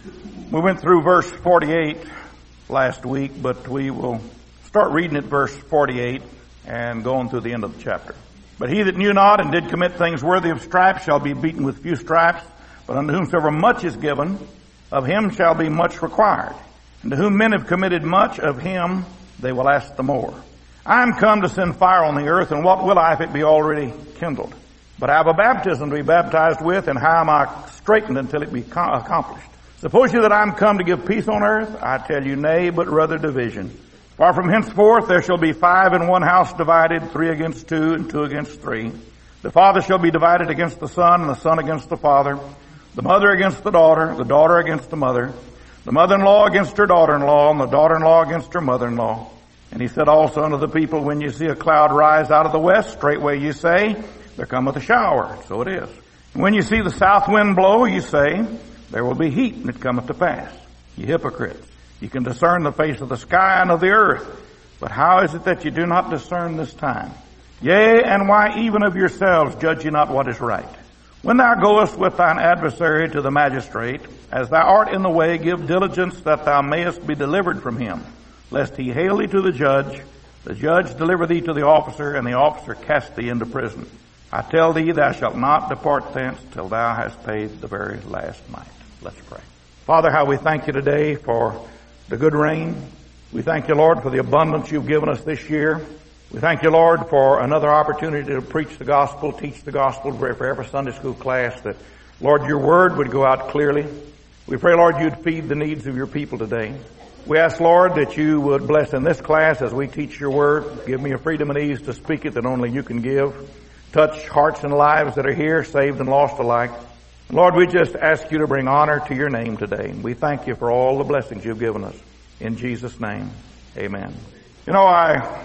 We went through verse 48 last week, but we will start reading at verse 48 and going through the end of the chapter. But he that knew not and did commit things worthy of stripes shall be beaten with few stripes. But unto whomsoever much is given, of him shall be much required. And to whom men have committed much, of him they will ask the more. I am come to send fire on the earth, and what will I if it be already kindled? But I have a baptism to be baptized with, and how am I straitened until it be accomplished? Suppose you that I am come to give peace on earth? I tell you, nay, but rather division. For from henceforth there shall be 5 in one house divided, 3 against 2, and 2 against 3. The father shall be divided against the son, and the son against the father. The mother against the daughter against the mother-in-law against her daughter-in-law, and the daughter-in-law against her mother-in-law. And he said also unto the people, when you see a cloud rise out of the west, straightway you say, there cometh a shower. So it is. And when you see the south wind blow, you say, there will be heat, and it cometh to pass. Ye hypocrites, you can discern the face of the sky and of the earth, but how is it that you do not discern this time? Yea, and why even of yourselves judge ye not what is right? When thou goest with thine adversary to the magistrate, as thou art in the way, give diligence that thou mayest be delivered from him, lest he hale thee to the judge deliver thee to the officer, and the officer cast thee into prison. I tell thee, thou shalt not depart thence till thou hast paid the very last mite. Let's pray. Father, how we thank you today for the good rain. We thank you, Lord, for the abundance you've given us this year. We thank you, Lord, for another opportunity to preach the gospel, teach the gospel for every Sunday school class, that, Lord, your word would go out clearly. We pray, Lord, you'd feed the needs of your people today. We ask, Lord, that you would bless in this class as we teach your word. Give me a freedom and ease to speak it that only you can give. Touch hearts and lives that are here, saved and lost alike. Lord, we just ask you to bring honor to your name today. And we thank you for all the blessings you've given us. In Jesus' name, amen. You know,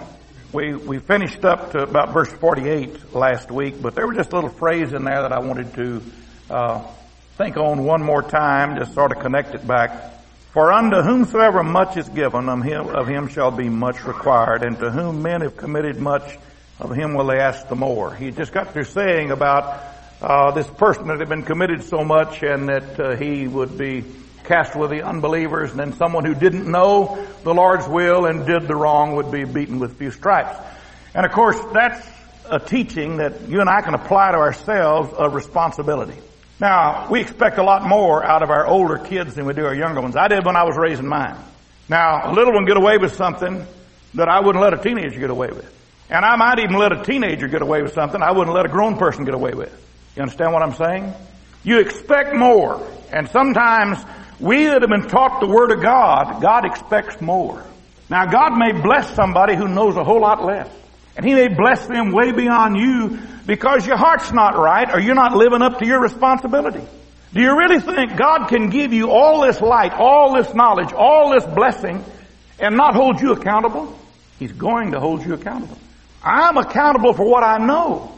we finished up to about verse 48 last week, but there was just a little phrase in there that I wanted to think on one more time, just sort of connect it back. For unto whomsoever much is given, of him shall be much required, and to whom men have committed much, of him will they ask the more. He just got through saying about this person that had been committed so much, and that he would be cast with the unbelievers, and then someone who didn't know the Lord's will and did the wrong would be beaten with few stripes. And of course, that's a teaching that you and I can apply to ourselves of responsibility. Now, we expect a lot more out of our older kids than we do our younger ones. I did when I was raising mine. Now, a little one get away with something that I wouldn't let a teenager get away with. And I might even let a teenager get away with something I wouldn't let a grown person get away with. You understand what I'm saying? You expect more. And sometimes we that have been taught the Word of God, God expects more. Now, God may bless somebody who knows a whole lot less. And He may bless them way beyond you because your heart's not right or you're not living up to your responsibility. Do you really think God can give you all this light, all this knowledge, all this blessing and not hold you accountable? He's going to hold you accountable. I'm accountable for what I know.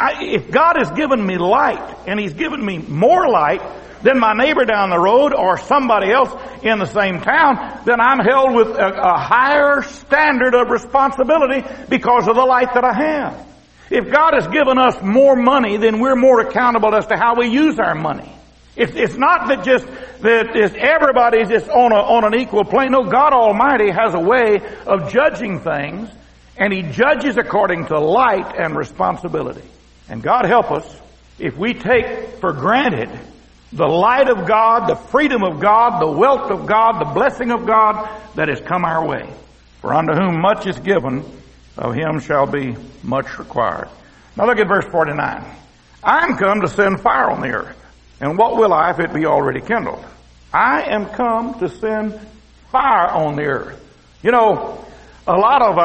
If God has given me light and He's given me more light than my neighbor down the road or somebody else in the same town, then I'm held with a higher standard of responsibility because of the light that I have. If God has given us more money, then we're more accountable as to how we use our money. It's not that everybody's just on an equal plane. No, God Almighty has a way of judging things, and He judges according to light and responsibility. And God help us if we take for granted the light of God, the freedom of God, the wealth of God, the blessing of God that has come our way. For unto whom much is given, of him shall be much required. Now look at verse 49. I am come to send fire on the earth. And what will I if it be already kindled? I am come to send fire on the earth. You know, a lot of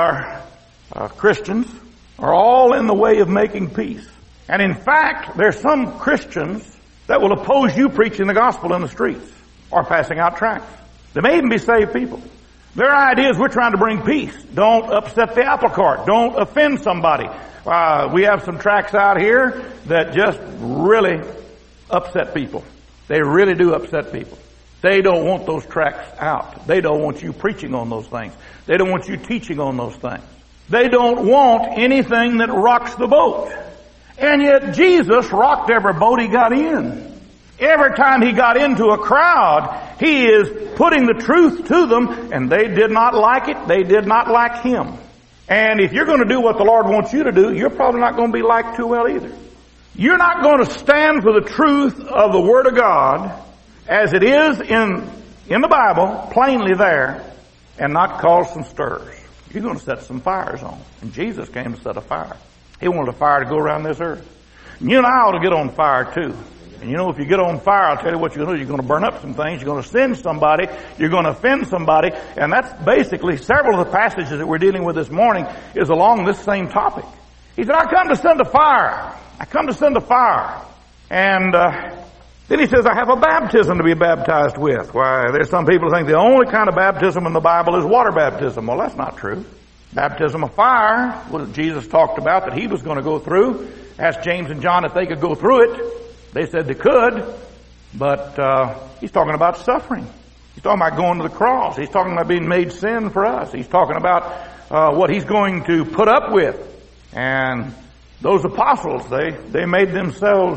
our Christians are all in the way of making peace. And in fact, there's some Christians that will oppose you preaching the gospel in the streets or passing out tracts. They may even be saved people. Their idea is we're trying to bring peace. Don't upset the apple cart. Don't offend somebody. We have some tracts out here that just really upset people. They really do upset people. They don't want those tracts out. They don't want you preaching on those things. They don't want you teaching on those things. They don't want anything that rocks the boat. And yet Jesus rocked every boat He got in. Every time he got into a crowd, he is putting the truth to them, and they did not like it. They did not like him. And if you're going to do what the Lord wants you to do, you're probably not going to be liked too well either. You're not going to stand for the truth of the Word of God as it is in the Bible, plainly there, and not cause some stirs. You're going to set some fires on. And Jesus came to set a fire. He wanted a fire to go around this earth. And you and I ought to get on fire too. And you know, if you get on fire, I'll tell you what you're going to do. You're going to burn up some things. You're going to sin somebody. You're going to offend somebody. And that's basically several of the passages that we're dealing with this morning is along this same topic. He said, I come to send a fire. I come to send a fire. And then he says, I have a baptism to be baptized with. Why, there's some people who think the only kind of baptism in the Bible is water baptism. Well, that's not true. Baptism of fire, what Jesus talked about that he was going to go through. Asked James and John if they could go through it. They said they could, but he's talking about suffering. He's talking about going to the cross. He's talking about being made sin for us. He's talking about what he's going to put up with. And those apostles, they made themselves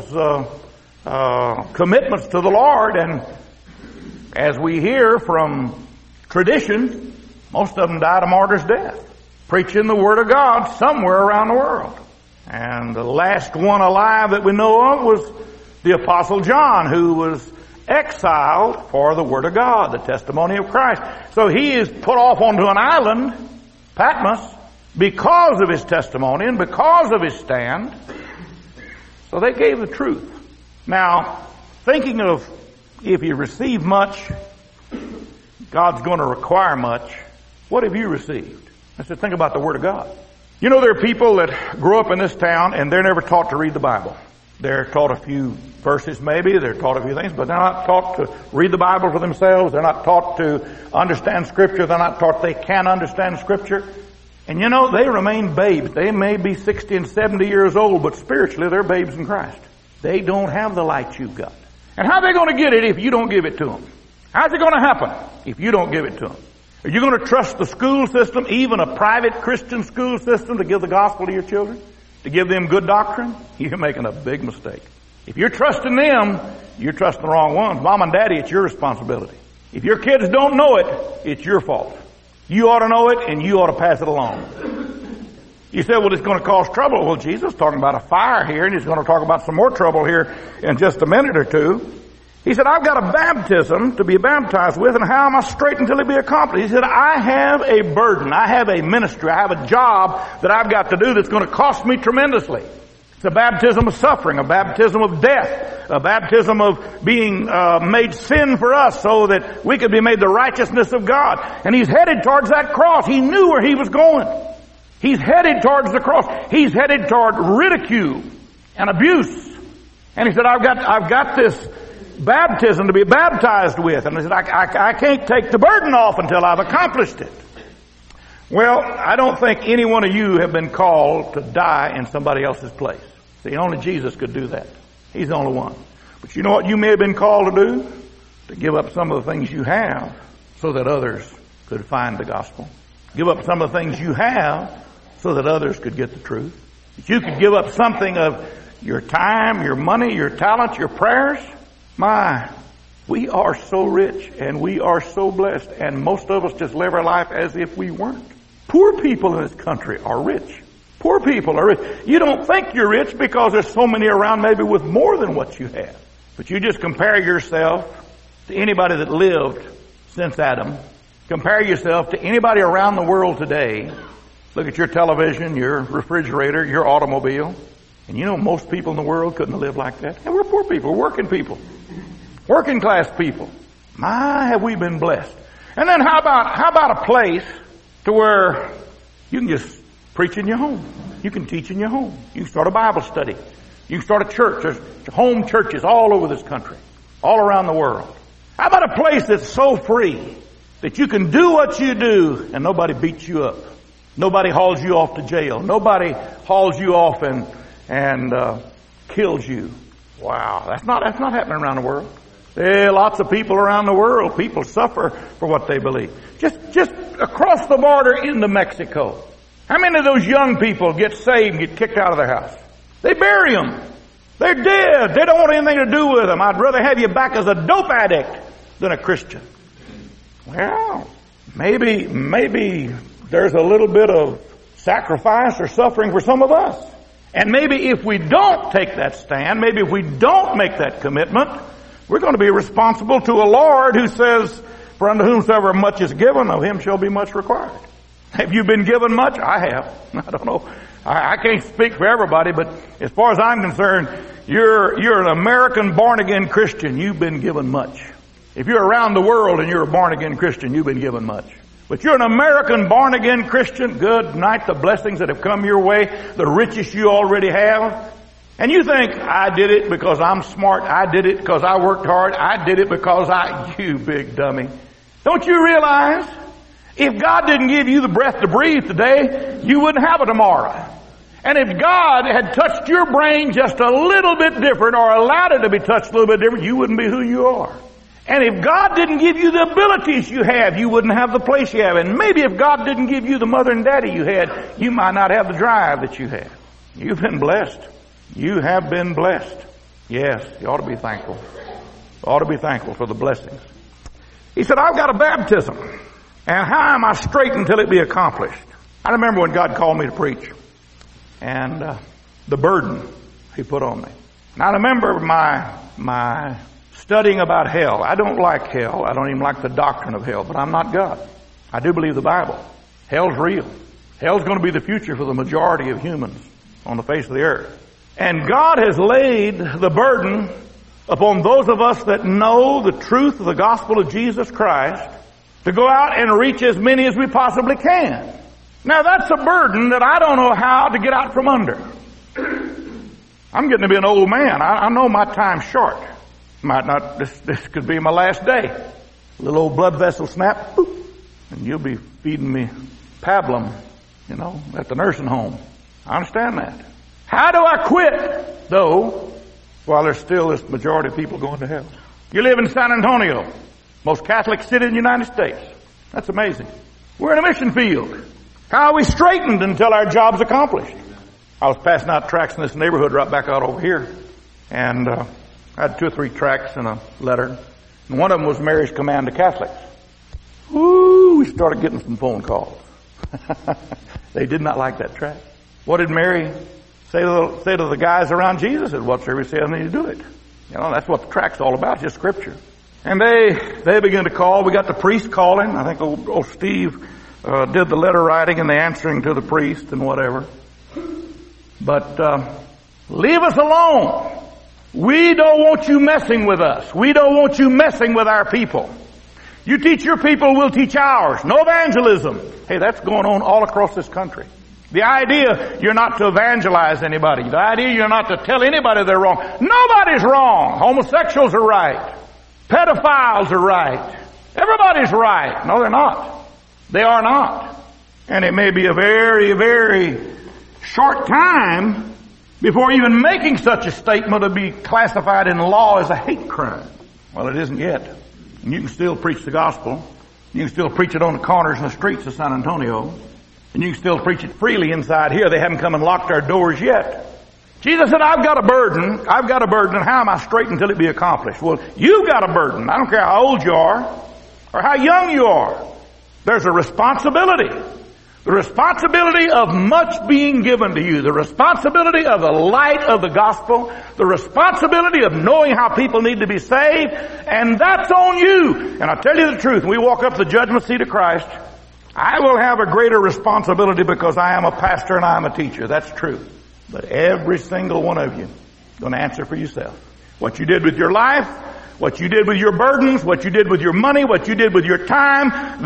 commitments to the Lord. And as we hear from tradition, most of them died a martyr's death, preaching the Word of God somewhere around the world. And the last one alive that we know of was the Apostle John, who was exiled for the Word of God, the testimony of Christ. So he is put off onto an island, Patmos, because of his testimony and because of his stand. So they gave the truth. Now, thinking of if you receive much, God's going to require much. What have you received? I said, think about the Word of God. You know, there are people that grow up in this town and they're never taught to read the Bible. They're taught a few verses maybe, they're taught a few things, but they're not taught to read the Bible for themselves. They're not taught to understand Scripture. They're not taught they can understand Scripture. And you know, they remain babes. They may be 60 and 70 years old, but spiritually they're babes in Christ. They don't have the light you've got. And how are they going to get it if you don't give it to them? How's it going to happen if you don't give it to them? Are you going to trust the school system, even a private Christian school system, to give the gospel to your children? To give them good doctrine? You're making a big mistake. If you're trusting them, you're trusting the wrong ones. Mom and Daddy, it's your responsibility. If your kids don't know it, it's your fault. You ought to know it and you ought to pass it along. You said, well, it's going to cause trouble. Well, Jesus is talking about a fire here, and he's going to talk about some more trouble here in just a minute or two. He said, I've got a baptism to be baptized with, and how am I straight until it be accomplished? He said, I have a burden. I have a ministry. I have a job that I've got to do that's going to cost me tremendously. It's a baptism of suffering, a baptism of death, a baptism of being made sin for us so that we could be made the righteousness of God. And he's headed towards that cross. He knew where he was going. He's headed towards the cross. He's headed toward ridicule and abuse. And he said, I've got this baptism to be baptized with. And he said, I can't take the burden off until I've accomplished it. Well, I don't think any one of you have been called to die in somebody else's place. See, only Jesus could do that. He's the only one. But you know what you may have been called to do? To give up some of the things you have so that others could find the gospel. Give up some of the things you have so that others could get the truth. That you could give up something of your time, your money, your talent, your prayers. My, we are so rich and we are so blessed, and most of us just live our life as if we weren't. Poor people in this country are rich. Poor people are rich. You don't think you're rich because there's so many around maybe with more than what you have. But you just compare yourself to anybody that lived since Adam. Compare yourself to anybody around the world today. Look at your television, your refrigerator, your automobile. And you know most people in the world couldn't live like that. And we're poor people, working people. Working class people. My, have we been blessed. And then how about a place to where you can just preach in your home. You can teach in your home. You can start a Bible study. You can start a church. There's home churches all over this country. All around the world. How about a place that's so free that you can do what you do and nobody beats you up? Nobody hauls you off to jail. Nobody hauls you off and kills you. Wow, that's not happening around the world. There are lots of people around the world. People suffer for what they believe. Just across the border into Mexico. How many of those young people get saved and get kicked out of their house? They bury them. They're dead. They don't want anything to do with them. I'd rather have you back as a dope addict than a Christian. Well, maybe there's a little bit of sacrifice or suffering for some of us. And maybe if we don't take that stand, maybe if we don't make that commitment, we're going to be responsible to a Lord who says, for unto whomsoever much is given, of him shall be much required. Have you been given much? I have. I don't know. I can't speak for everybody, but as far as I'm concerned, you're an American born-again Christian. You've been given much. If you're around the world and you're a born-again Christian, you've been given much. But you're an American born-again Christian, good night, the blessings that have come your way, the riches you already have. And you think, I did it because I'm smart, I did it because I worked hard, I did it because you big dummy. Don't you realize, if God didn't give you the breath to breathe today, you wouldn't have it tomorrow. And if God had touched your brain just a little bit different, or allowed it to be touched a little bit different, you wouldn't be who you are. And if God didn't give you the abilities you have, you wouldn't have the place you have. And maybe if God didn't give you the mother and daddy you had, you might not have the drive that you have. You've been blessed. You have been blessed. Yes, you ought to be thankful. You ought to be thankful for the blessings. He said, I've got a baptism. And how am I straight until it be accomplished? I remember when God called me to preach. And the burden he put on me. And I remember my studying about hell. I don't like hell. I don't even like the doctrine of hell, but I'm not God. I do believe the Bible. Hell's real. Hell's going to be the future for the majority of humans on the face of the earth. And God has laid the burden upon those of us that know the truth of the gospel of Jesus Christ to go out and reach as many as we possibly can. Now that's a burden that I don't know how to get out from under. I'm getting to be an old man. I know my time's short. Might not, this could be my last day. A little old blood vessel snap, boop, and you'll be feeding me pablum, at the nursing home. I understand that. How do I quit, though, while there's still this majority of people going to hell? You live in San Antonio, most Catholic city in the United States. That's amazing. We're in a mission field. How are we straightened until our job's accomplished? I was passing out tracts in this neighborhood right back out over here, and I had 2 or 3 tracts in a letter, and one of them was Mary's command to Catholics. Ooh, we started getting some phone calls. They did not like that tract. What did Mary say to the guys around Jesus? Said, whatsoever he says, I need to do it. That's what the tract's all about, just scripture. And they began to call. We got the priest calling. I think old Steve did the letter writing and the answering to the priest and whatever. But leave us alone. We don't want you messing with us. We don't want you messing with our people. You teach your people, we'll teach ours. No evangelism. Hey, that's going on all across this country. The idea you're not to evangelize anybody. The idea you're not to tell anybody they're wrong. Nobody's wrong. Homosexuals are right. Pedophiles are right. Everybody's right. No, they're not. They are not. And it may be a very, very short time before even making such a statement to be classified in law as a hate crime. Well, it isn't yet. And you can still preach the gospel. You can still preach it on the corners and the streets of San Antonio. And you can still preach it freely inside here. They haven't come and locked our doors yet. Jesus said, I've got a burden. I've got a burden, and how am I straight until it be accomplished? Well, you've got a burden. I don't care how old you are or how young you are. There's a responsibility. The responsibility of much being given to you. The responsibility of the light of the gospel. The responsibility of knowing how people need to be saved. And that's on you. And I'll tell you the truth. When we walk up the judgment seat of Christ, I will have a greater responsibility because I am a pastor and I am a teacher. That's true. But every single one of you is going to answer for yourself. What you did with your life, what you did with your burdens, what you did with your money, what you did with your time,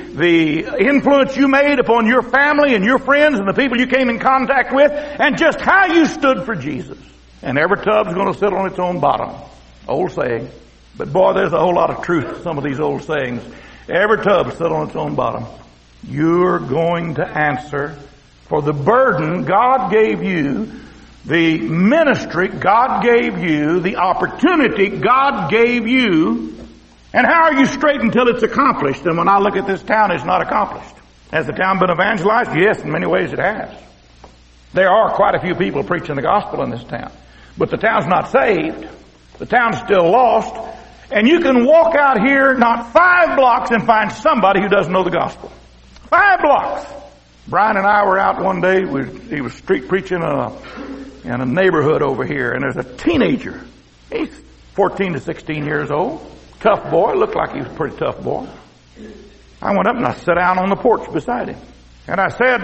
the influence you made upon your family and your friends and the people you came in contact with, and just how you stood for Jesus. And every tub's going to sit on its own bottom. Old saying. But boy, there's a whole lot of truth to some of these old sayings. Every tub sit on its own bottom. You're going to answer for the burden God gave you, the ministry God gave you, the opportunity God gave you, and how are you straight until it's accomplished? And when I look at this town, it's not accomplished. Has the town been evangelized? Yes, in many ways it has. There are quite a few people preaching the gospel in this town. But the town's not saved. The town's still lost. And you can walk out here not 5 blocks and find somebody who doesn't know the gospel. 5 blocks. Brian and I were out one day. He was street preaching in a neighborhood over here. And there's a teenager. He's 14 to 16 years old. Tough boy. Looked like he was a pretty tough boy. I went up and I sat down on the porch beside him. And I said,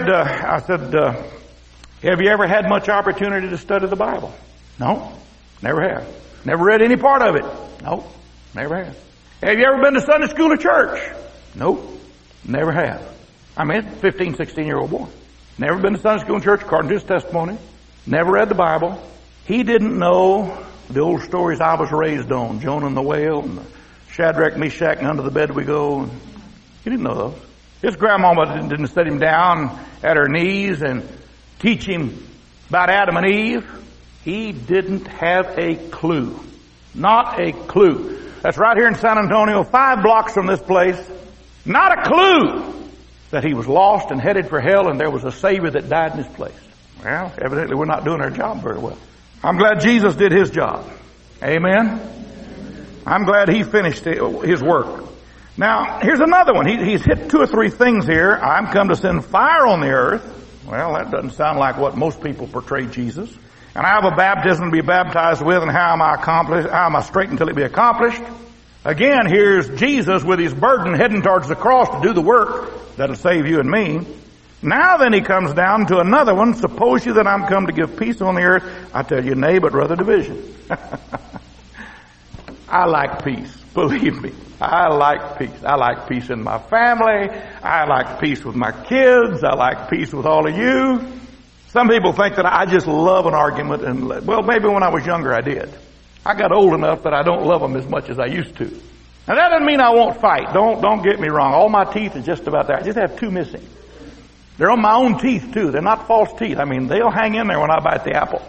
have you ever had much opportunity to study the Bible? No, never have. Never read any part of it? No, never have. Have you ever been to Sunday school or church? Nope, never have. I mean, 15, 16-year-old boy. Never been to Sunday school and church according to his testimony. Never read the Bible. He didn't know the old stories I was raised on. Jonah and the whale and the Shadrach, Meshach, and under the bed we go. He didn't know those. His grandmama didn't sit him down at her knees and teach him about Adam and Eve. He didn't have a clue. Not a clue. That's right here in San Antonio, 5 blocks from this place. Not a clue that he was lost and headed for hell and there was a Savior that died in his place. Well, evidently we're not doing our job very well. I'm glad Jesus did his job. Amen? I'm glad he finished his work. Now, here's another one. He's hit 2 or 3 things here. I'm come to send fire on the earth. Well, that doesn't sound like what most people portray Jesus. And I have a baptism to be baptized with, and how am I straight until it be accomplished? Again, here's Jesus with his burden heading towards the cross to do the work that'll save you and me. Now then he comes down to another one. Suppose you that I'm come to give peace on the earth. I tell you, nay, but rather division. I like peace. Believe me. I like peace. I like peace in my family. I like peace with my kids. I like peace with all of you. Some people think that I just love an argument, and well, maybe when I was younger I did. I got old enough that I don't love them as much as I used to. Now that doesn't mean I won't fight. Don't get me wrong. All my teeth are just about there. I just have 2 missing. They're on my own teeth too. They're not false teeth. I mean, they'll hang in there when I bite the apple.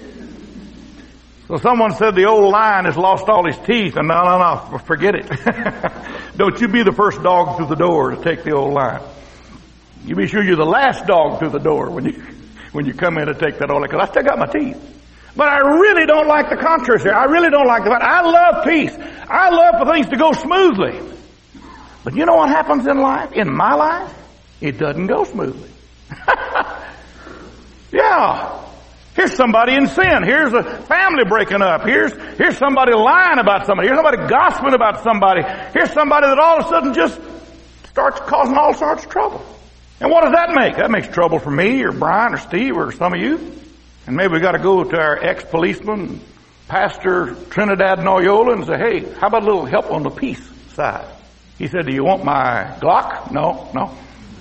So someone said the old lion has lost all his teeth, and no, forget it. Don't you be the first dog through the door to take the old lion. You be sure you're the last dog through the door when you come in to take that old lion, because I still got my teeth. But I really don't like the controversy. I really don't like the fight. I love peace. I love for things to go smoothly. But you know what happens in life? In my life? It doesn't go smoothly. Yeah. Here's somebody in sin. Here's a family breaking up. Here's somebody lying about somebody. Here's somebody gossiping about somebody. Here's somebody that all of a sudden just starts causing all sorts of trouble. And what does that make? That makes trouble for me or Brian or Steve or some of you. And maybe we got to go to our ex-policeman, Pastor Trinidad Noyola, and say, hey, how about a little help on the peace side? He said, do you want my Glock? No.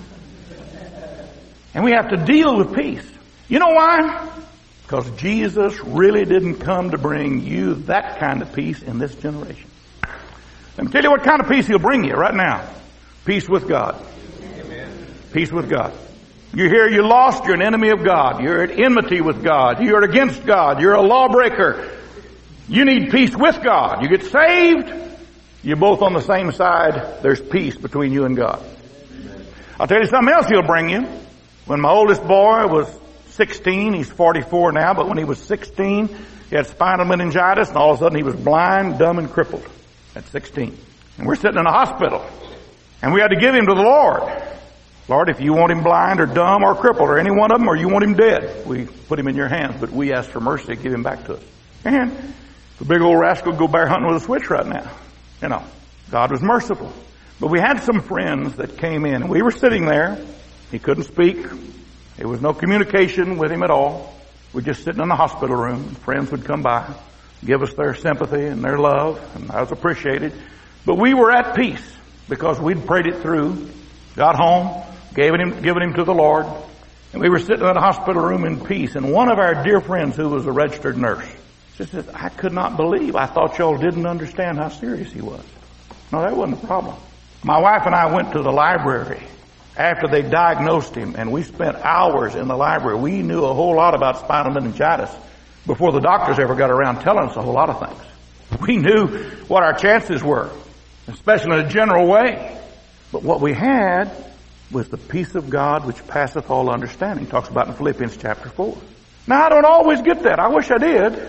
And we have to deal with peace. You know why? Because Jesus really didn't come to bring you that kind of peace in this generation. Let me tell you what kind of peace he'll bring you right now. Peace with God. Amen. Peace with God. You're here, you're lost, you're an enemy of God. You're at enmity with God. You're against God. You're a lawbreaker. You need peace with God. You get saved, you're both on the same side. There's peace between you and God. I'll tell you something else he'll bring you. When my oldest boy was 16, he's 44 now, but when he was 16, he had spinal meningitis, and all of a sudden he was blind, dumb, and crippled at 16. And we're sitting in a hospital, and we had to give him to the Lord. Lord, if you want him blind or dumb or crippled or any one of them, or you want him dead, we put him in your hands, but we ask for mercy to give him back to us. And the big old rascal would go bear hunting with a switch right now. You know, God was merciful. But we had some friends that came in, and we were sitting there. He couldn't speak. There was no communication with him at all. We're just sitting in the hospital room. Friends would come by, give us their sympathy and their love, and I was appreciated. But we were at peace because we'd prayed it through, got home, given him to the Lord, and we were sitting in the hospital room in peace. And one of our dear friends who was a registered nurse, she said, I could not believe. I thought y'all didn't understand how serious he was. No, that wasn't the problem. My wife and I went to the library after they diagnosed him, and we spent hours in the library. We knew a whole lot about spinal meningitis before the doctors ever got around telling us a whole lot of things. We knew what our chances were, especially in a general way. But what we had was the peace of God which passeth all understanding. He talks about in Philippians chapter 4. Now, I don't always get that. I wish I did.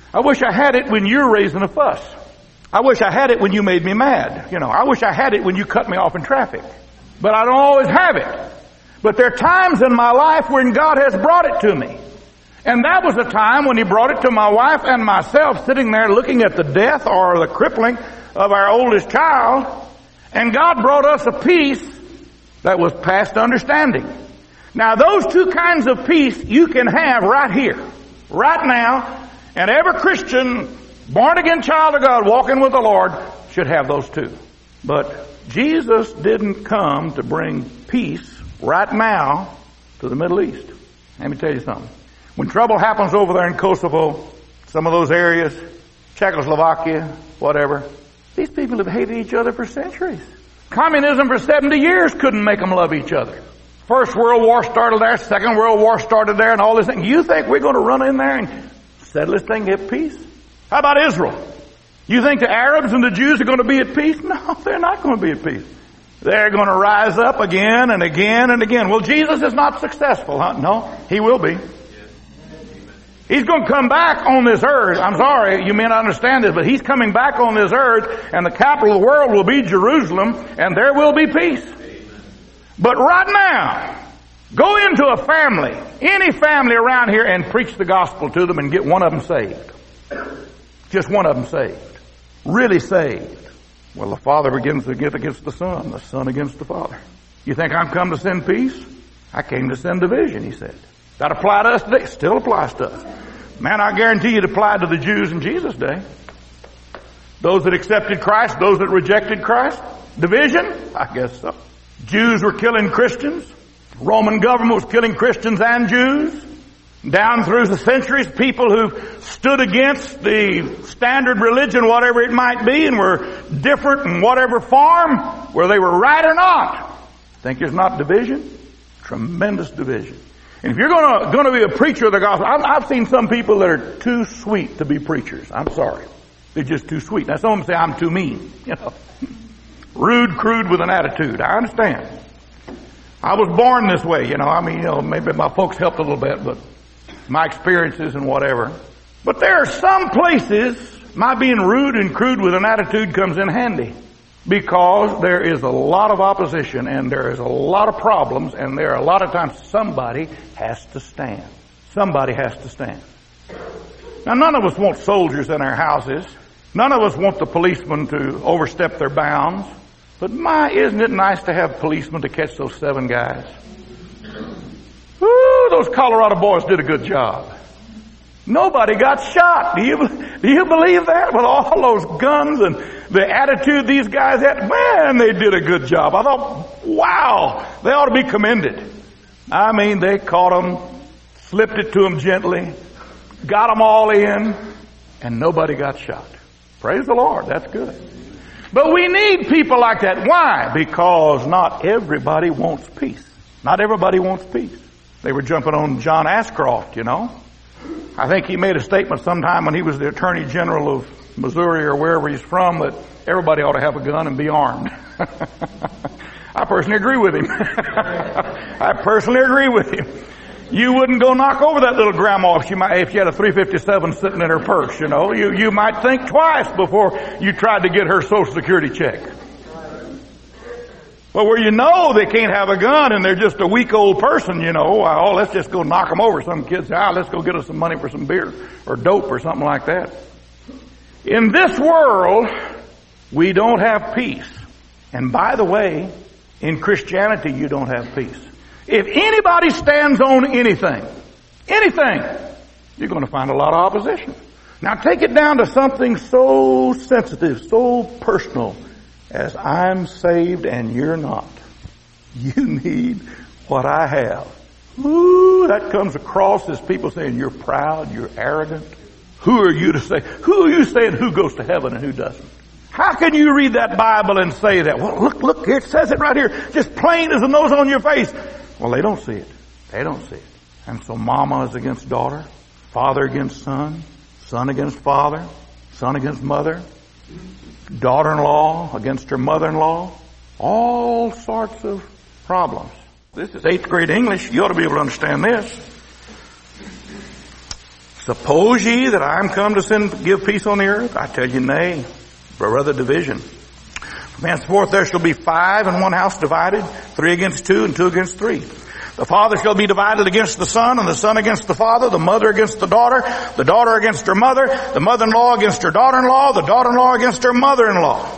I wish I had it when you're raising a fuss. I wish I had it when you made me mad. I wish I had it when you cut me off in traffic. But I don't always have it. But there are times in my life when God has brought it to me. And that was the time when He brought it to my wife and myself, sitting there looking at the death or the crippling of our oldest child. And God brought us a peace that was past understanding. Now those two kinds of peace you can have right here, right now. And every Christian, born again child of God, walking with the Lord, should have those two. But Jesus didn't come to bring peace right now to the Middle East. Let me tell you something. When trouble happens over there in Kosovo, some of those areas, Czechoslovakia, whatever, these people have hated each other for centuries. Communism for 70 years couldn't make them love each other. First World War started there, Second World War started there, and all this thing. You think we're going to run in there and settle this thing, get peace? How about Israel? You think the Arabs and the Jews are going to be at peace? No, they're not going to be at peace. They're going to rise up again and again and again. Well, Jesus is not successful, huh? No, He will be. He's going to come back on this earth. I'm sorry, you may not understand this, but He's coming back on this earth, and the capital of the world will be Jerusalem, and there will be peace. But right now, go into a family, any family around here, and preach the gospel to them and get one of them saved. Just one of them saved. Really saved. Well, the Father begins to get against the Son against the Father. You think I'm come to send peace? I came to send division, He said. That apply to us today? Still applies to us. Man, I guarantee you it applied to the Jews in Jesus' day. Those that accepted Christ, those that rejected Christ. Division? I guess so. Jews were killing Christians. Roman government was killing Christians and Jews. Down through the centuries, people who stood against the standard religion, whatever it might be, and were different in whatever form, whether they were right or not. Think there's not division? Tremendous division. And if you're going to be a preacher of the gospel, I've seen some people that are too sweet to be preachers. I'm sorry. They're just too sweet. Now some of them say I'm too mean. Rude, crude with an attitude. I understand. I was born this way, maybe my folks helped a little bit, but my experiences and whatever. But there are some places my being rude and crude with an attitude comes in handy. Because there is a lot of opposition and there is a lot of problems, and there are a lot of times somebody has to stand. Somebody has to stand. Now none of us want soldiers in our houses. None of us want the policemen to overstep their bounds. But isn't it nice to have policemen to catch those 7 guys? Woo, those Colorado boys did a good job. Nobody got shot. Do you believe that? With all those guns and the attitude these guys had, man, they did a good job. I thought, wow, they ought to be commended. I mean, they caught them, slipped it to them gently, got them all in, and nobody got shot. Praise the Lord, that's good. But we need people like that. Why? Because not everybody wants peace. Not everybody wants peace. They were jumping on John Ashcroft, I think he made a statement sometime when he was the Attorney General of Missouri or wherever he's from that everybody ought to have a gun and be armed. I personally agree with him. I personally agree with him. You wouldn't go knock over that little grandma if she had a .357 sitting in her purse, You might think twice before you tried to get her Social Security check. But where they can't have a gun and they're just a weak old person, let's just go knock them over. Some kids say, let's go get us some money for some beer or dope or something like that. In this world, we don't have peace. And by the way, in Christianity, you don't have peace. If anybody stands on anything, you're going to find a lot of opposition. Now take it down to something so sensitive, so personal as I'm saved and you're not. You need what I have. Ooh, that comes across as people saying you're proud, you're arrogant. Who are you to say? Who are you saying who goes to heaven and who doesn't? How can you read that Bible and say that? Well, look, here it says it right here, just plain as the nose on your face. Well, they don't see it. They don't see it. And so mama is against daughter, father against son, son against father, son against mother, daughter-in-law against her mother-in-law. All sorts of problems. This is 8th grade English. You ought to be able to understand this. Suppose ye that I am come to give peace on the earth? I tell you, nay, but rather division. From henceforth there shall be 5 in one house divided, 3 against 2 and 2 against 3. The father shall be divided against the son, and the son against the father, the mother against the daughter against her mother, the mother-in-law against her daughter-in-law, the daughter-in-law against her mother-in-law.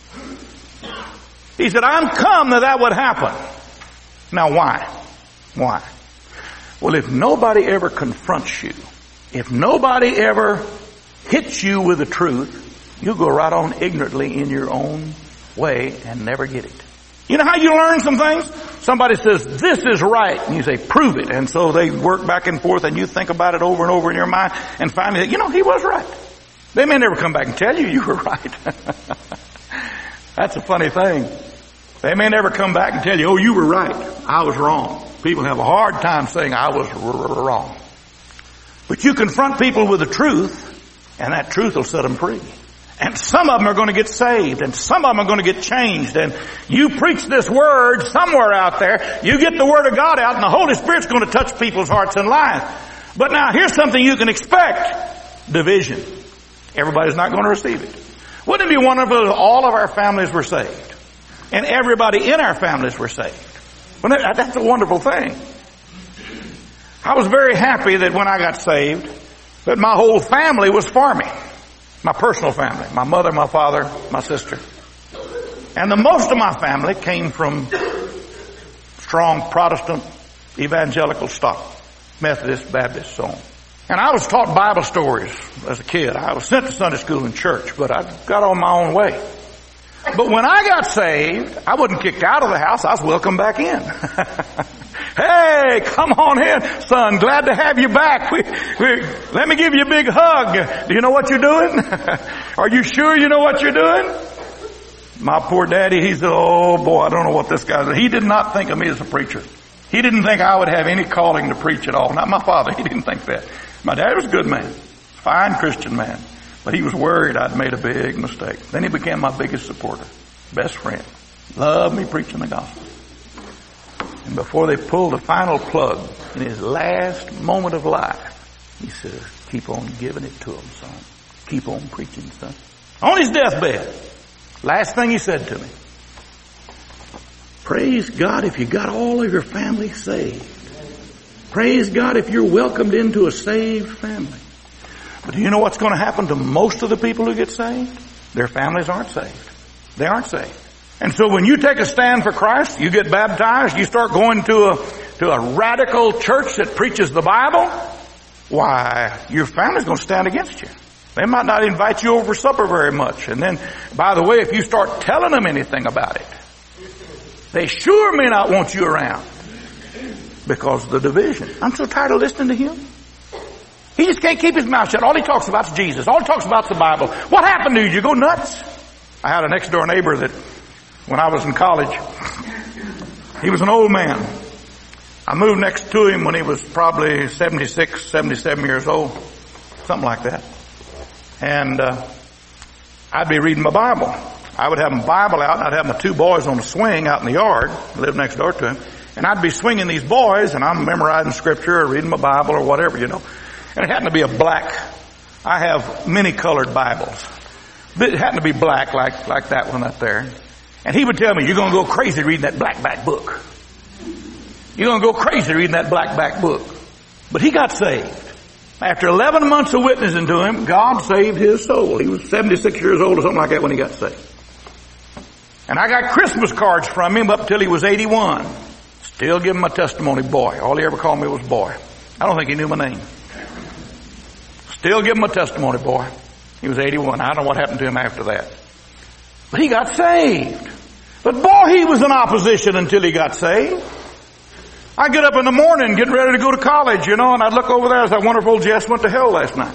He said, I'm come that would happen. Now why? Why? Well, if nobody ever confronts you, if nobody ever hits you with the truth, you go right on ignorantly in your own way and never get it. You know how you learn some things? Somebody says, this is right. And you say, prove it. And so they work back and forth and you think about it over and over in your mind and finally, he was right. They may never come back and tell you were right. That's a funny thing. They may never come back and tell you, oh, you were right. I was wrong. People have a hard time saying I was wrong. But you confront people with the truth and that truth will set them free. And some of them are going to get saved, and some of them are going to get changed. And you preach this word somewhere out there, you get the word of God out, and the Holy Spirit's going to touch people's hearts and lives. But now here's something you can expect. Division. Everybody's not going to receive it. Wouldn't it be wonderful if all of our families were saved? And everybody in our families were saved? Well, that's a wonderful thing. I was very happy that when I got saved, that my whole family was for me. My personal family, my mother, my father, my sister. And the most of my family came from strong Protestant evangelical stock, Methodist, Baptist, so on. And I was taught Bible stories as a kid. I was sent to Sunday school and church, but I got on my own way. But when I got saved, I wasn't kicked out of the house. I was welcomed back in. Hey, come on in, son. Glad to have you back. Let me give you a big hug. Do you know what you're doing? Are you sure you know what you're doing? My poor daddy, he said, oh boy, I don't know what this guy is. He did not think of me as a preacher. He didn't think I would have any calling to preach at all. Not my father. He didn't think that. My dad was a good man. Fine Christian man. But he was worried I'd made a big mistake. Then he became my biggest supporter. Best friend. Loved me preaching the gospel. And before they pulled the final plug in his last moment of life, he says, keep on giving it to him, son. Keep on preaching, son. On his deathbed, last thing he said to me, praise God if you got all of your family saved. Praise God if you're welcomed into a saved family. But do you know what's going to happen to most of the people who get saved? Their families aren't saved. They aren't saved. And so when you take a stand for Christ, you get baptized, you start going to a radical church that preaches the Bible, why, your family's going to stand against you. They might not invite you over for supper very much. And then, by the way, if you start telling them anything about it, they sure may not want you around because of the division. I'm so tired of listening to him. He just can't keep his mouth shut. All he talks about is Jesus. All he talks about is the Bible. What happened to you? Did you go nuts? I had a next door neighbor that when I was in college, he was an old man. I moved next to him when he was probably 76, 77 years old, something like that. And I'd be reading my Bible. I would have my Bible out, and I'd have my 2 boys on the swing out in the yard. I lived next door to him. And I'd be swinging these boys, and I'm memorizing scripture or reading my Bible or whatever, And it happened to be a black. I have many colored Bibles. But it happened to be black like that one up there. And he would tell me, you're going to go crazy reading that black back book. You're going to go crazy reading that black back book. But he got saved. After 11 months of witnessing to him, God saved his soul. He was 76 years old or something like that when he got saved. And I got Christmas cards from him up till he was 81. Still give him my testimony, boy. All he ever called me was boy. I don't think he knew my name. Still give him a testimony, boy. He was 81. I don't know what happened to him after that. But he got saved. But boy, he was in opposition until he got saved. I get up in the morning getting ready to go to college, and I'd look over there as that wonderful Jess went to hell last night.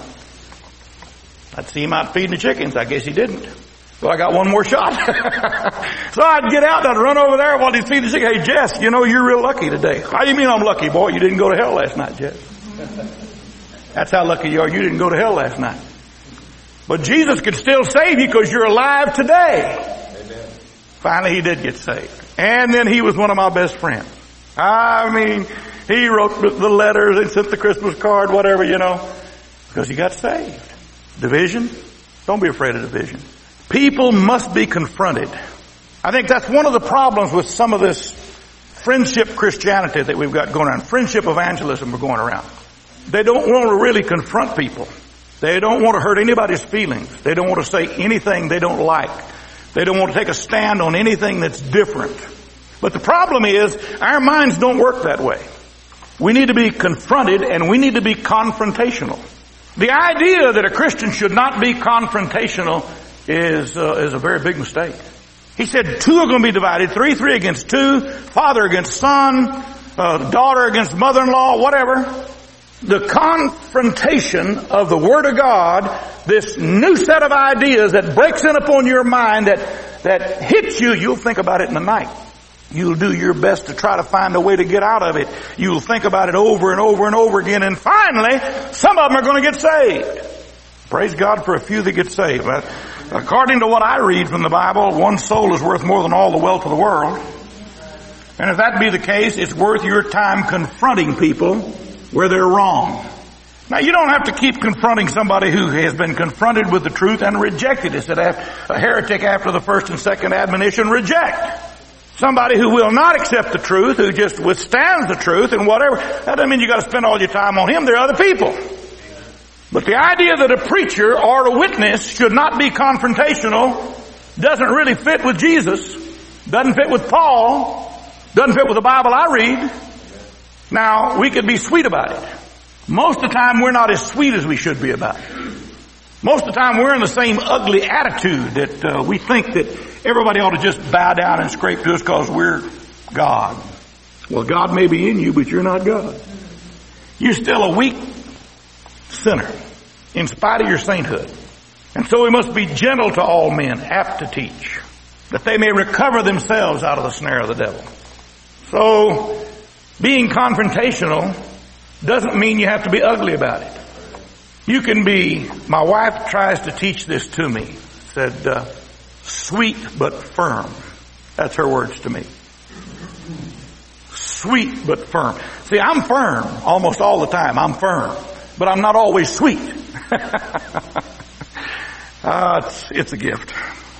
I'd see him out feeding the chickens. I guess he didn't. So I got one more shot. So I'd get out and I'd run over there while he'd feed the chickens. Hey, Jess, you're real lucky today. How do you mean I'm lucky, boy? You didn't go to hell last night, Jess. That's how lucky you are. You didn't go to hell last night. But Jesus could still save you because you're alive today. Amen. Finally, he did get saved. And then he was one of my best friends. I mean, he wrote the letters and sent the Christmas card, whatever, Because Because he got saved. Division? Don't be afraid of division. People must be confronted. I think that's one of the problems with some of this friendship Christianity that we've got going on. Friendship evangelism we're going around. They don't want to really confront people. They don't want to hurt anybody's feelings. They don't want to say anything they don't like. They don't want to take a stand on anything that's different. But the problem is, our minds don't work that way. We need to be confronted and we need to be confrontational. The idea that a Christian should not be confrontational is a very big mistake. He said 2 are going to be divided, 3 against 2, father against son, daughter against mother-in-law, whatever. The confrontation of the Word of God, this new set of ideas that breaks in upon your mind that hits you, you'll think about it in the night. You'll do your best to try to find a way to get out of it. You'll think about it over and over and over again, and finally, some of them are going to get saved. Praise God for a few that get saved. But according to what I read from the Bible, one soul is worth more than all the wealth of the world. And if that be the case, it's worth your time confronting people where they're wrong. Now, you don't have to keep confronting somebody who has been confronted with the truth and rejected it. Said a heretic after the first and second admonition, reject. Somebody who will not accept the truth, who just withstands the truth and whatever. That doesn't mean you got to spend all your time on him. There are other people. But the idea that a preacher or a witness should not be confrontational doesn't really fit with Jesus. Doesn't fit with Paul. Doesn't fit with the Bible I read. Now, we could be sweet about it. Most of the time, we're not as sweet as we should be about it. Most of the time, we're in the same ugly attitude that we think that everybody ought to just bow down and scrape to us because we're God. Well, God may be in you, but you're not God. You're still a weak sinner in spite of your sainthood. And so we must be gentle to all men, apt to teach, that they may recover themselves out of the snare of the devil. So, being confrontational doesn't mean you have to be ugly about it. You can be, my wife tries to teach this to me, said, sweet but firm. That's her words to me. Sweet but firm. See, I'm firm almost all the time. I'm firm. But I'm not always sweet. It's a gift.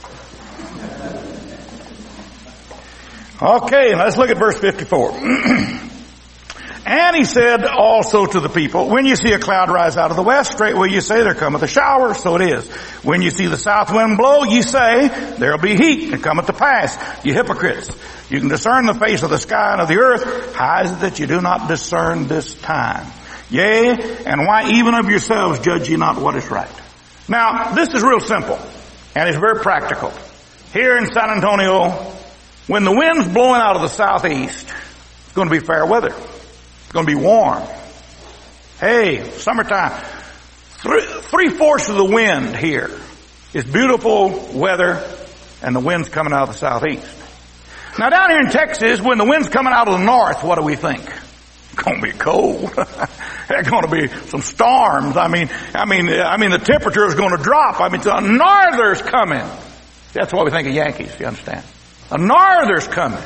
Okay, let's look at verse 54. And he said also to the people, when you see a cloud rise out of the west, straightway you say, there cometh a shower. So it is. When you see the south wind blow, ye say, there'll be heat, and cometh to pass. You hypocrites, you can discern the face of the sky and of the earth. How is it that you do not discern this time? Yea, and why even of yourselves judge ye not what is right? Now, this is real simple, and it's very practical. Here in San Antonio, when the wind's blowing out of the southeast, it's going to be fair weather. It's going to be warm. Hey, summertime. 3/4 of the wind here is beautiful weather, and the wind's coming out of the southeast. Now down here in Texas, when the wind's coming out of the north, what do we think? It's going to be cold. There's going to be some storms. I mean, the temperature is going to drop. I mean, a norther's coming. That's what we think of Yankees, you understand? A norther's coming.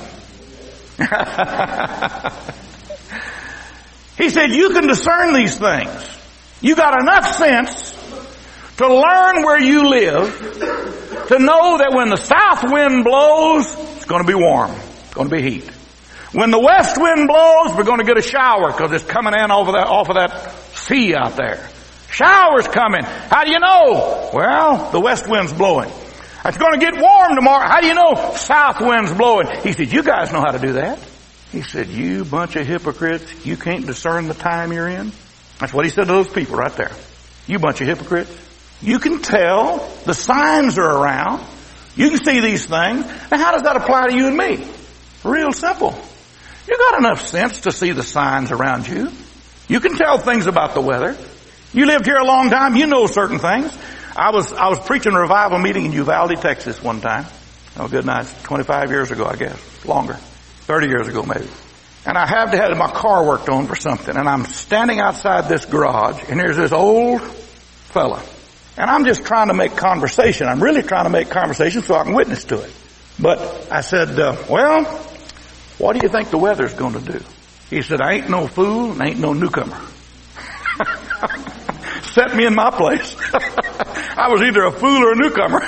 He said, you can discern these things. You got enough sense to learn where you live, to know that when the south wind blows, it's going to be warm. It's going to be heat. When the west wind blows, we're going to get a shower because it's coming in off of that sea out there. Shower's coming. How do you know? Well, the west wind's blowing. It's going to get warm tomorrow. How do you know? South wind's blowing. He said, you guys know how to do that. He said, you bunch of hypocrites, you can't discern the time you're in. That's what he said to those people right there. You bunch of hypocrites. You can tell the signs are around. You can see these things. Now how does that apply to you and me? Real simple. You got enough sense to see the signs around you. You can tell things about the weather. You lived here a long time, you know certain things. I was preaching a revival meeting in Uvalde, Texas one time. Oh goodness, 25 years ago I guess. Longer. 30 years ago maybe. And I had to have my car worked on for something. And I'm standing outside this garage and there's this old fella. And I'm just trying to make conversation. I'm really trying to make conversation so I can witness to it. But I said, well, what do you think the weather's going to do? He said, I ain't no fool and I ain't no newcomer. set me in my place. I was either a fool or a newcomer.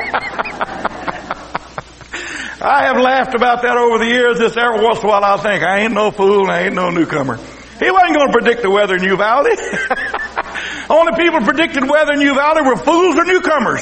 I have laughed about that over the years. This every once in a while I'll think, I ain't no fool and I ain't no newcomer. He wasn't going to predict the weather in Uvalde. Only people predicted weather in Uvalde were fools or newcomers.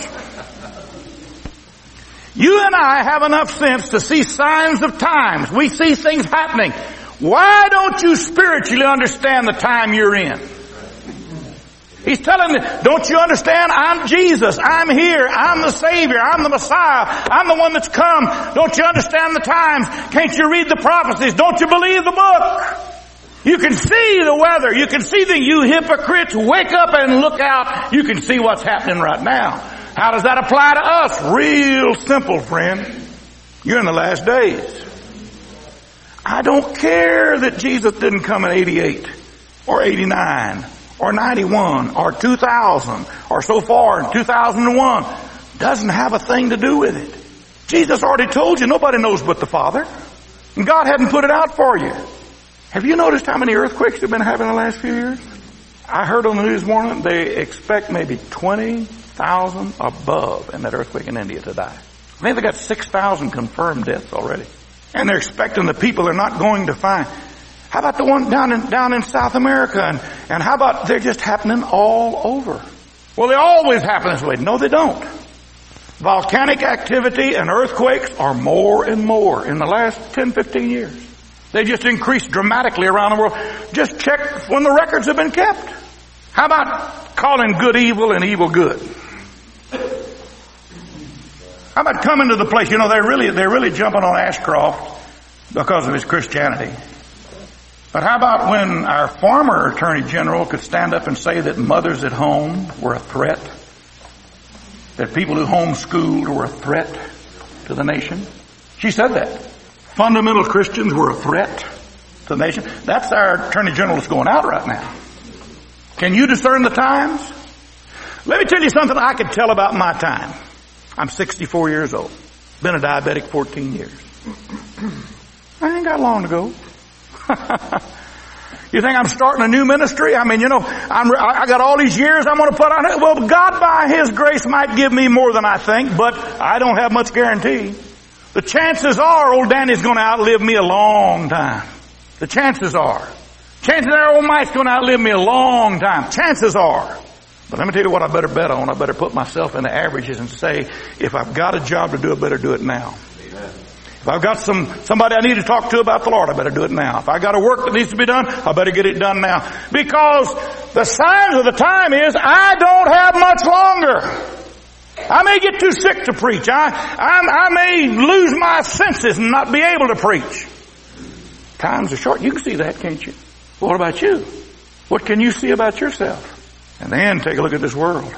You and I have enough sense to see signs of times. We see things happening. Why don't you spiritually understand the time you're in? He's telling you, don't you understand? I'm Jesus. I'm here. I'm the Savior. I'm the Messiah. I'm the one that's come. Don't you understand the times? Can't you read the prophecies? Don't you believe the book? You can see the weather. You can see that you hypocrites wake up and look out. You can see what's happening right now. How does that apply to us? Real simple, friend. You're in the last days. I don't care that Jesus didn't come in 88 or 89 or 91 or 2000 or so far in 2001. Doesn't have a thing to do with it. Jesus already told you nobody knows but the Father. And God hadn't put it out for you. Have you noticed how many earthquakes they've been having the last few years? I heard on the news morning they expect maybe 20,000 above in that earthquake in India to die. I think they got 6,000 confirmed deaths already. And they're expecting the people they're not going to find. How about the one down in South America? And how about they're just happening all over? Well, they always happen this way. No, they don't. Volcanic activity and earthquakes are more and more in the last 10, 15 years. They just increased dramatically around the world. Just check when the records have been kept. How about calling good evil and evil good? How about coming to the place? You know, they're really jumping on Ashcroft because of his Christianity. But how about when our former Attorney General could stand up and say that mothers at home were a threat? That people who homeschooled were a threat to the nation? She said that. Fundamental Christians were a threat to the nation. That's our Attorney General that's going out right now. Can you discern the times? Let me tell you something I could tell about my time. I'm 64 years old. Been a diabetic 14 years. I ain't got long to go. You think I'm starting a new ministry? I mean, you know, I got all these years I'm going to put on it. Well, God by His grace might give me more than I think, but I don't have much guarantee. The chances are old Danny's going to outlive me a long time. The chances are. Chances are old Mike's going to outlive me a long time. Chances are. But let me tell you what I better bet on. I better put myself in the averages and say, if I've got a job to do, I better do it now. Amen. If I've got somebody I need to talk to about the Lord, I better do it now. If I got a work that needs to be done, I better get it done now. Because the signs of the time is I don't have much longer. I may get too sick to preach. I may lose my senses and not be able to preach. Times are short. You can see that, can't you? Well, what about you? What can you see about yourself? And then take a look at this world.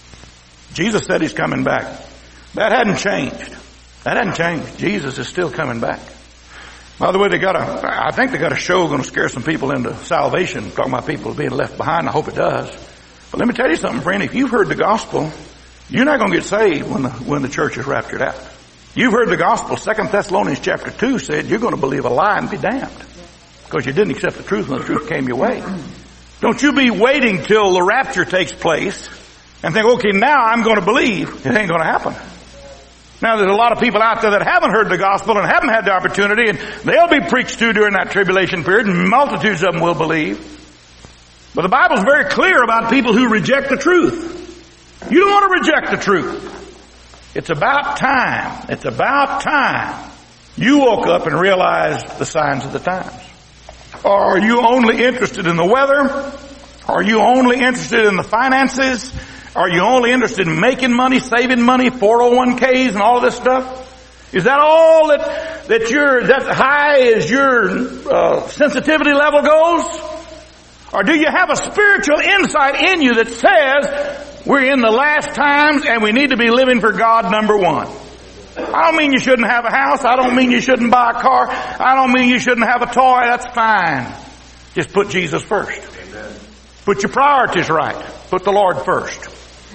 Jesus said He's coming back. That hadn't changed. That hadn't changed. Jesus is still coming back. By the way, I think they got a show going to scare some people into salvation, talking about people being left behind. I hope it does. But let me tell you something, friend. If you've heard the gospel, you're not going to get saved when the church is raptured out. You've heard the gospel. 2 Thessalonians chapter 2 said you're going to believe a lie and be damned because you didn't accept the truth when the truth came your way. Don't you be waiting till the rapture takes place and think, okay, now I'm going to believe. It ain't going to happen. Now there's a lot of people out there that haven't heard the gospel and haven't had the opportunity, and they'll be preached to during that tribulation period, and multitudes of them will believe. But the Bible's very clear about people who reject the truth. You don't want to reject the truth. It's about time. It's about time you woke up and realized the signs of the times. Or are you only interested in the weather? Are you only interested in the finances? Are you only interested in making money, saving money, 401ks and all of this stuff? Is that all that's high as your sensitivity level goes? Or do you have a spiritual insight in you that says we're in the last times and we need to be living for God, number one? I don't mean you shouldn't have a house. I don't mean you shouldn't buy a car. I don't mean you shouldn't have a toy. That's fine. Just put Jesus first. Amen. Put your priorities right. Put the Lord first.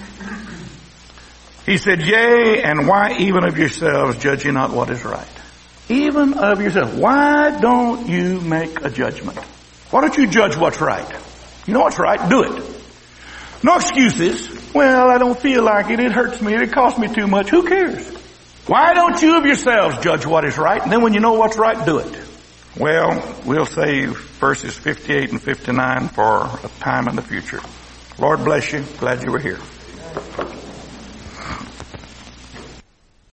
He said, yea, and why even of yourselves judge ye not what is right? Even of yourselves. Why don't you make a judgment? Why don't you judge what's right? You know what's right? Do it. No excuses. Well, I don't feel like it. It hurts me. It costs me too much. Who cares? Why don't you of yourselves judge what is right? And then when you know what's right, do it. Well, we'll save verses 58 and 59 for a time in the future. Lord bless you. Glad you were here.